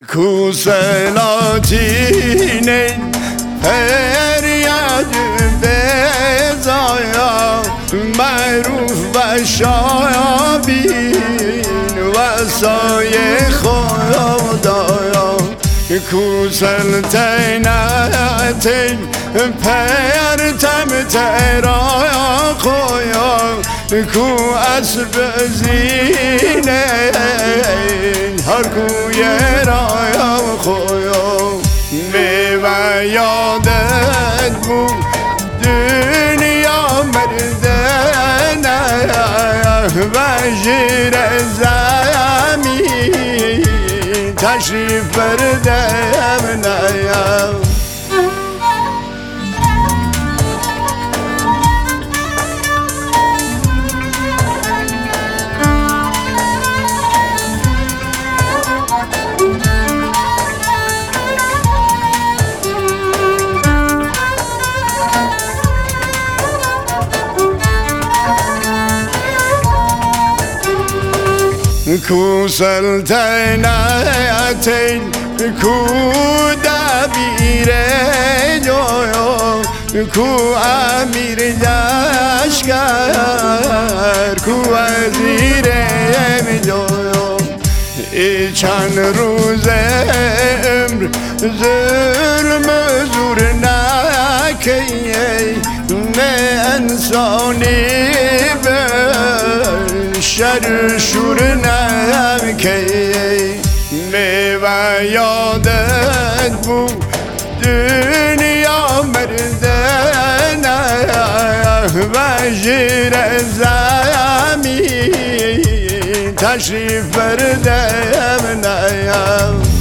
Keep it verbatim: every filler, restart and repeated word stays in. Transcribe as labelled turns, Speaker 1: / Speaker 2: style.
Speaker 1: کوسلاتینه فریاد بزایا معروف و شایبین و سایه خدایا کوسل تینتین پرتم ترایا خویا کو اسب زینه هر کوی رایا خویا میوه یادت بود دنیا مردنه و زیر زمین تشریف بردم نیم کو سلطنتین کو دبیره جویا کو امیر لشکر کو وزیر جویا ای چند روز عمر ظلم زور نکیه نه انسانی به شر شور نمکی میوه یادت بود دنیا مردنه و زیر زمین تشریف بردم نیم